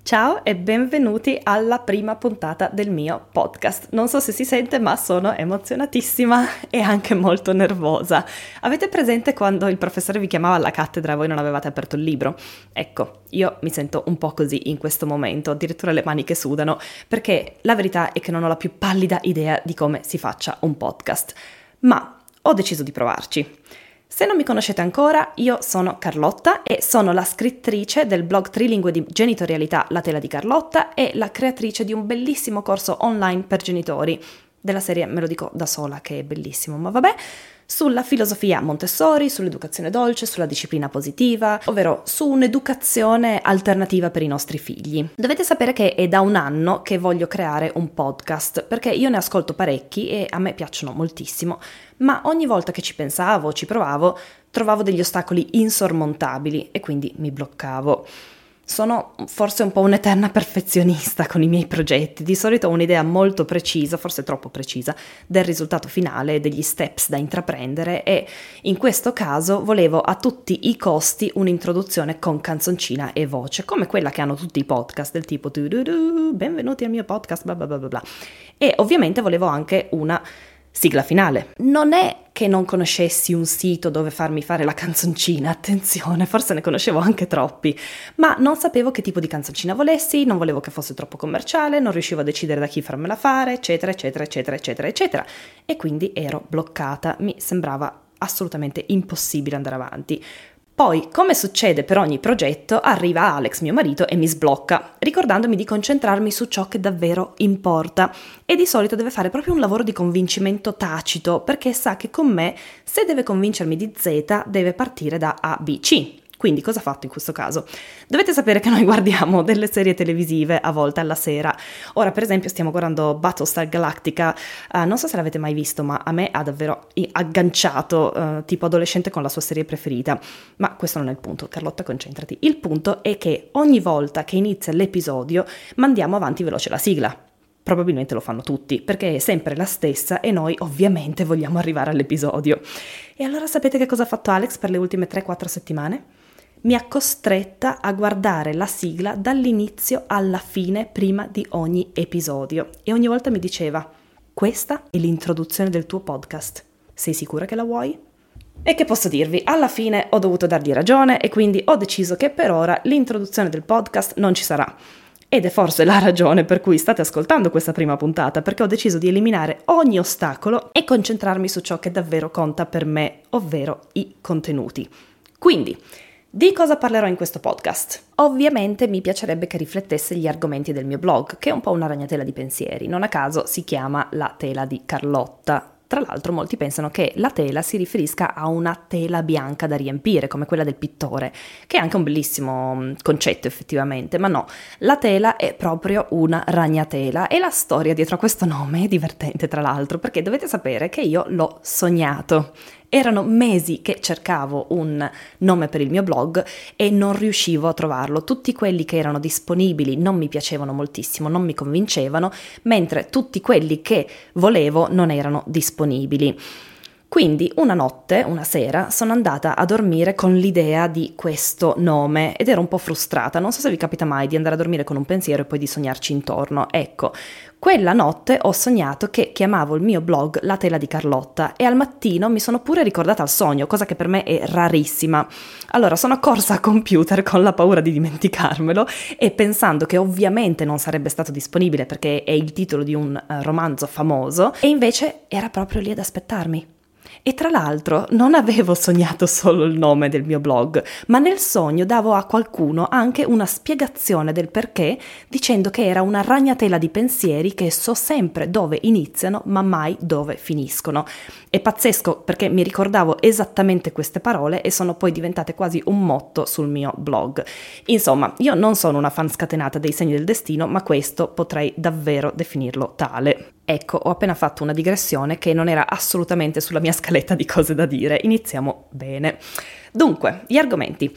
Ciao e benvenuti alla prima puntata del mio podcast. Non so se si sente, ma sono emozionatissima e anche molto nervosa. Avete presente quando il professore vi chiamava alla cattedra e voi non avevate aperto il libro? Ecco, io mi sento un po' così in questo momento, addirittura le mani che sudano, perché la verità è che non ho la più pallida idea di come si faccia un podcast. Ma ho deciso di provarci. Se non mi conoscete ancora, io sono Carlotta e sono la scrittrice del blog trilingue di genitorialità La Tela di Carlotta e la creatrice di un bellissimo corso online per genitori, della serie me lo dico da sola che è bellissimo, ma vabbè, sulla filosofia Montessori, sull'educazione dolce, sulla disciplina positiva, ovvero su un'educazione alternativa per i nostri figli. Dovete sapere che è da un anno che voglio creare un podcast, perché io ne ascolto parecchi e a me piacciono moltissimo, ma ogni volta che ci pensavo, ci provavo, trovavo degli ostacoli insormontabili e quindi mi bloccavo. Sono forse un po' un'eterna perfezionista con i miei progetti, di solito ho un'idea molto precisa, forse troppo precisa, del risultato finale, degli steps da intraprendere e in questo caso volevo a tutti i costi un'introduzione con canzoncina e voce, come quella che hanno tutti i podcast del tipo benvenuti al mio podcast, bla bla bla bla. E ovviamente volevo anche una sigla finale. Non è che non conoscessi un sito dove farmi fare la canzoncina, attenzione, forse ne conoscevo anche troppi, ma non sapevo che tipo di canzoncina volessi, non volevo che fosse troppo commerciale, non riuscivo a decidere da chi farmela fare, eccetera, eccetera, eccetera, eccetera, eccetera. E quindi ero bloccata, mi sembrava assolutamente impossibile andare avanti. Poi, come succede per ogni progetto, arriva Alex, mio marito, e mi sblocca, ricordandomi di concentrarmi su ciò che davvero importa. E di solito deve fare proprio un lavoro di convincimento tacito, perché sa che con me, se deve convincermi di Z, deve partire da A, B, C. Quindi cosa ha fatto in questo caso? Dovete sapere che noi guardiamo delle serie televisive a volte alla sera. Ora per esempio stiamo guardando Battlestar Galactica, non so se l'avete mai visto, ma a me ha davvero agganciato, tipo adolescente con la sua serie preferita. Ma questo non è il punto, Carlotta, concentrati. Il punto è che ogni volta che inizia l'episodio mandiamo avanti veloce la sigla. Probabilmente lo fanno tutti, perché è sempre la stessa e noi ovviamente vogliamo arrivare all'episodio. E allora sapete che cosa ha fatto Alex per le ultime 3-4 settimane? Mi ha costretta a guardare la sigla dall'inizio alla fine prima di ogni episodio e ogni volta mi diceva: questa è l'introduzione del tuo podcast, sei sicura che la vuoi? E che posso dirvi? Alla fine ho dovuto dargli ragione e quindi ho deciso che per ora l'introduzione del podcast non ci sarà. Ed è forse la ragione per cui state ascoltando questa prima puntata, perché ho deciso di eliminare ogni ostacolo e concentrarmi su ciò che davvero conta per me, ovvero i contenuti. Quindi, di cosa parlerò in questo podcast? Ovviamente mi piacerebbe che riflettesse gli argomenti del mio blog, che è un po' una ragnatela di pensieri, non a caso si chiama La Tela di Carlotta. Tra l'altro molti pensano che la tela si riferisca a una tela bianca da riempire, come quella del pittore, che è anche un bellissimo concetto effettivamente, ma no, la tela è proprio una ragnatela e la storia dietro a questo nome è divertente tra l'altro, perché dovete sapere che io l'ho sognato. Erano mesi che cercavo un nome per il mio blog e non riuscivo a trovarlo. Tutti quelli che erano disponibili non mi piacevano moltissimo, non mi convincevano, mentre tutti quelli che volevo non erano disponibili. Quindi una sera, sono andata a dormire con l'idea di questo nome ed ero un po' frustrata. Non so se vi capita mai di andare a dormire con un pensiero e poi di sognarci intorno. Ecco, quella notte ho sognato che chiamavo il mio blog La Tela di Carlotta e al mattino mi sono pure ricordata il sogno, cosa che per me è rarissima. Allora sono corsa a computer con la paura di dimenticarmelo e pensando che ovviamente non sarebbe stato disponibile perché è il titolo di un romanzo famoso e invece era proprio lì ad aspettarmi. E tra l'altro non avevo sognato solo il nome del mio blog, ma nel sogno davo a qualcuno anche una spiegazione del perché, dicendo che era una ragnatela di pensieri che so sempre dove iniziano ma mai dove finiscono. È pazzesco perché mi ricordavo esattamente queste parole e sono poi diventate quasi un motto sul mio blog. Insomma, io non sono una fan scatenata dei segni del destino, ma questo potrei davvero definirlo tale. Ecco, ho appena fatto una digressione che non era assolutamente sulla mia scaletta di cose da dire. Iniziamo bene. Dunque, gli argomenti.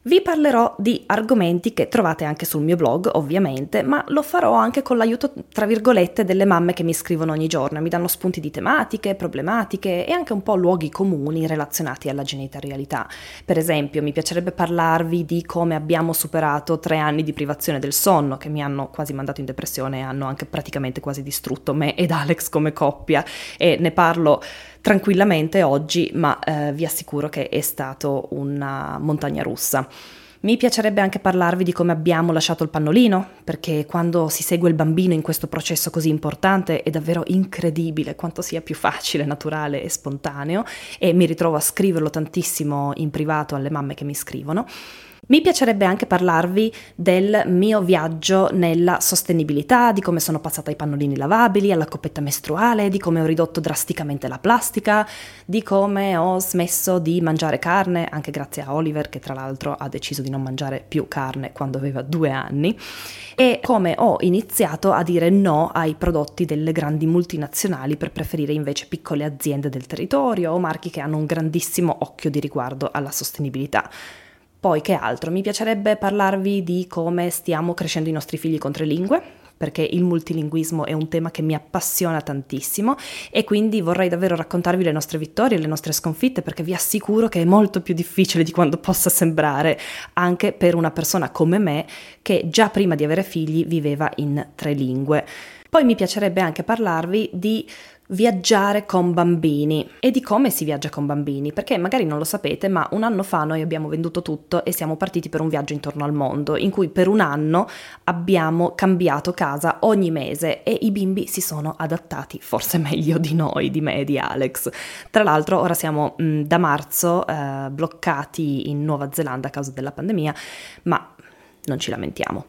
Vi parlerò di argomenti che trovate anche sul mio blog, ovviamente, ma lo farò anche con l'aiuto, tra virgolette, delle mamme che mi scrivono ogni giorno, mi danno spunti di tematiche, problematiche e anche un po' luoghi comuni relazionati alla genitorialità. Per esempio, mi piacerebbe parlarvi di come abbiamo superato 3 anni di privazione del sonno, che mi hanno quasi mandato in depressione e hanno anche praticamente quasi distrutto me ed Alex come coppia, e ne parlo tranquillamente oggi, ma vi assicuro che è stato una montagna russa. Mi piacerebbe anche parlarvi di come abbiamo lasciato il pannolino, perché quando si segue il bambino in questo processo così importante è davvero incredibile quanto sia più facile, naturale e spontaneo, e mi ritrovo a scriverlo tantissimo in privato alle mamme che mi scrivono. Mi piacerebbe anche parlarvi del mio viaggio nella sostenibilità, di come sono passata ai pannolini lavabili, alla coppetta mestruale, di come ho ridotto drasticamente la plastica, di come ho smesso di mangiare carne, anche grazie a Oliver che tra l'altro ha deciso di non mangiare più carne quando aveva 2 anni, e come ho iniziato a dire no ai prodotti delle grandi multinazionali per preferire invece piccole aziende del territorio o marchi che hanno un grandissimo occhio di riguardo alla sostenibilità. Poi che altro? Mi piacerebbe parlarvi di come stiamo crescendo i nostri figli con 3 lingue, perché il multilinguismo è un tema che mi appassiona tantissimo e quindi vorrei davvero raccontarvi le nostre vittorie, le nostre sconfitte, perché vi assicuro che è molto più difficile di quanto possa sembrare, anche per una persona come me che già prima di avere figli viveva in 3 lingue. Poi mi piacerebbe anche parlarvi di viaggiare con bambini e di come si viaggia con bambini, perché magari non lo sapete, ma 1 anno fa noi abbiamo venduto tutto e siamo partiti per un viaggio intorno al mondo, in cui per 1 anno abbiamo cambiato casa ogni mese e i bimbi si sono adattati forse meglio di noi, di me e di Alex. Tra l'altro ora siamo da marzo bloccati in Nuova Zelanda a causa della pandemia, ma non ci lamentiamo.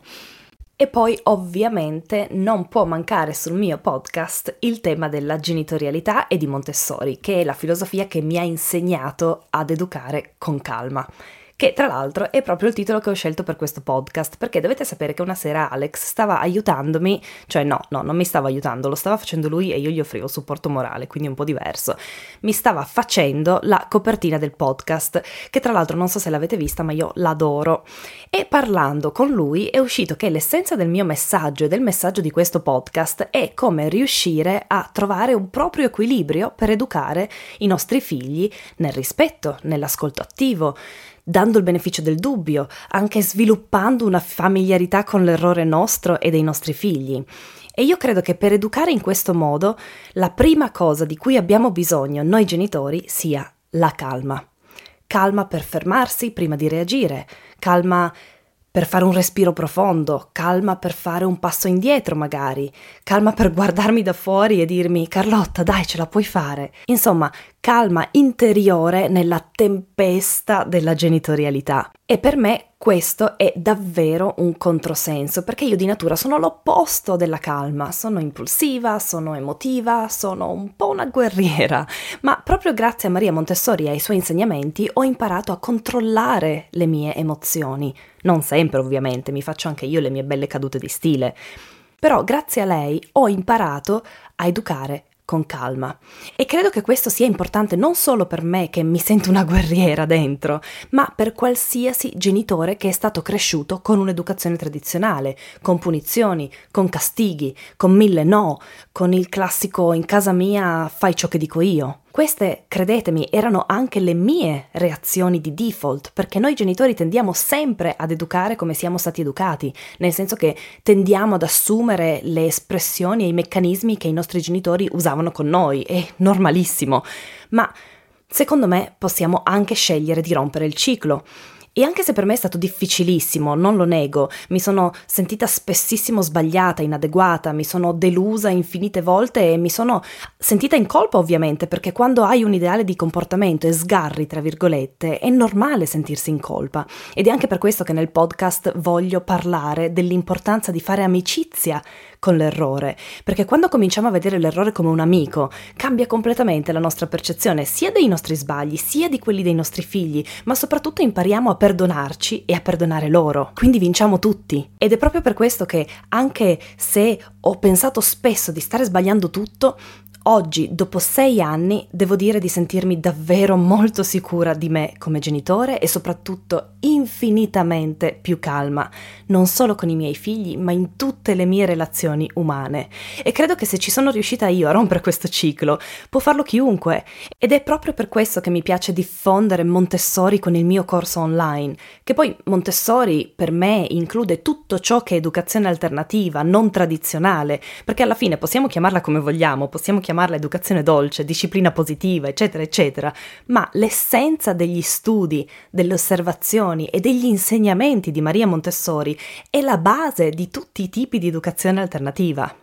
E poi ovviamente non può mancare sul mio podcast il tema della genitorialità e di Montessori, che è la filosofia che mi ha insegnato ad educare con calma. Che tra l'altro è proprio il titolo che ho scelto per questo podcast, perché dovete sapere che una sera Alex stava aiutandomi, cioè no, non mi stava aiutando, lo stava facendo lui e io gli offrivo supporto morale, quindi un po' diverso. Mi stava facendo la copertina del podcast, che tra l'altro non so se l'avete vista, ma io l'adoro. E parlando con lui è uscito che l'essenza del mio messaggio e del messaggio di questo podcast è come riuscire a trovare un proprio equilibrio per educare i nostri figli nel rispetto, nell'ascolto attivo, dando il beneficio del dubbio, anche sviluppando una familiarità con l'errore nostro e dei nostri figli. E io credo che per educare in questo modo la prima cosa di cui abbiamo bisogno noi genitori sia la calma. Calma per fermarsi prima di reagire, calma per fare un respiro profondo, calma per fare un passo indietro magari, calma per guardarmi da fuori e dirmi «Carlotta, dai, ce la puoi fare». Insomma, calma interiore nella tempesta della genitorialità. E per me questo è davvero un controsenso, perché io di natura sono l'opposto della calma, sono impulsiva, sono emotiva, sono un po' una guerriera, ma proprio grazie a Maria Montessori e ai suoi insegnamenti ho imparato a controllare le mie emozioni. Non sempre ovviamente, mi faccio anche io le mie belle cadute di stile, però grazie a lei ho imparato a educare con calma. E credo che questo sia importante non solo per me che mi sento una guerriera dentro, ma per qualsiasi genitore che è stato cresciuto con un'educazione tradizionale, con punizioni, con castighi, con 1000 no, con il classico in casa mia fai ciò che dico io. Queste, credetemi, erano anche le mie reazioni di default, perché noi genitori tendiamo sempre ad educare come siamo stati educati, nel senso che tendiamo ad assumere le espressioni e i meccanismi che i nostri genitori usavano con noi, è normalissimo, ma secondo me possiamo anche scegliere di rompere il ciclo. E anche se per me è stato difficilissimo, non lo nego, mi sono sentita spessissimo sbagliata, inadeguata, mi sono delusa infinite volte e mi sono sentita in colpa ovviamente, perché quando hai un ideale di comportamento e sgarri, tra virgolette, è normale sentirsi in colpa. Ed è anche per questo che nel podcast voglio parlare dell'importanza di fare amicizia con l'errore, perché quando cominciamo a vedere l'errore come un amico, cambia completamente la nostra percezione sia dei nostri sbagli, sia di quelli dei nostri figli, ma soprattutto impariamo a perdonarci e a perdonare loro, quindi vinciamo tutti. Ed è proprio per questo che, anche se ho pensato spesso di stare sbagliando tutto, Oggi, dopo 6 anni, devo dire di sentirmi davvero molto sicura di me come genitore e soprattutto infinitamente più calma, non solo con i miei figli, ma in tutte le mie relazioni umane. E credo che se ci sono riuscita io a rompere questo ciclo, può farlo chiunque. Ed è proprio per questo che mi piace diffondere Montessori con il mio corso online, che poi Montessori per me include tutto ciò che è educazione alternativa, non tradizionale, perché alla fine possiamo chiamarla come vogliamo, possiamo chiamarla educazione dolce, disciplina positiva, eccetera, eccetera, ma l'essenza degli studi, delle osservazioni e degli insegnamenti di Maria Montessori è la base di tutti i tipi di educazione alternativa.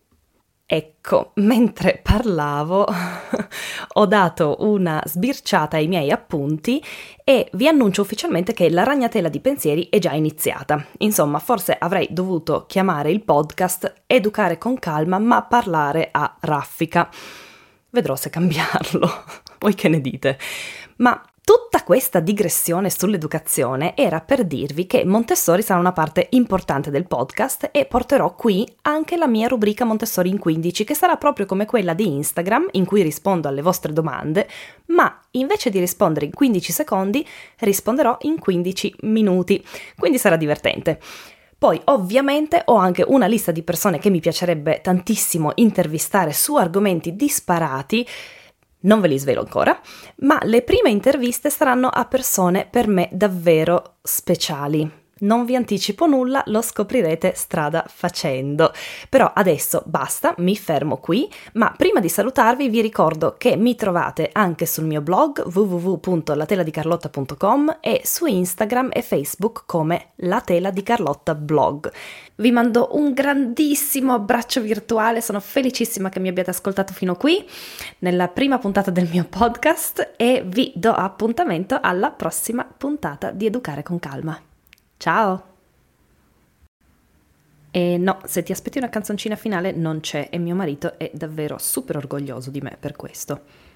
Ecco, mentre parlavo ho dato una sbirciata ai miei appunti e vi annuncio ufficialmente che la ragnatela di pensieri è già iniziata. Insomma, forse avrei dovuto chiamare il podcast Educare con calma ma parlare a raffica. Vedrò se cambiarlo. Voi che ne dite? Ma tutta questa digressione sull'educazione era per dirvi che Montessori sarà una parte importante del podcast e porterò qui anche la mia rubrica Montessori in 15, che sarà proprio come quella di Instagram, in cui rispondo alle vostre domande, ma invece di rispondere in 15 secondi, risponderò in 15 minuti, quindi sarà divertente. Poi ovviamente ho anche una lista di persone che mi piacerebbe tantissimo intervistare su argomenti disparati. Non ve li svelo ancora, ma le prime interviste saranno a persone per me davvero speciali. Non vi anticipo nulla, lo scoprirete strada facendo. Però adesso basta, mi fermo qui, ma prima di salutarvi vi ricordo che mi trovate anche sul mio blog www.lateladicarlotta.com e su Instagram e Facebook come La Tela di Carlotta Blog. Vi mando un grandissimo abbraccio virtuale, sono felicissima che mi abbiate ascoltato fino qui nella prima puntata del mio podcast e vi do appuntamento alla prossima puntata di Educare con Calma. Ciao! E no, se ti aspetti una canzoncina finale non c'è e mio marito è davvero super orgoglioso di me per questo.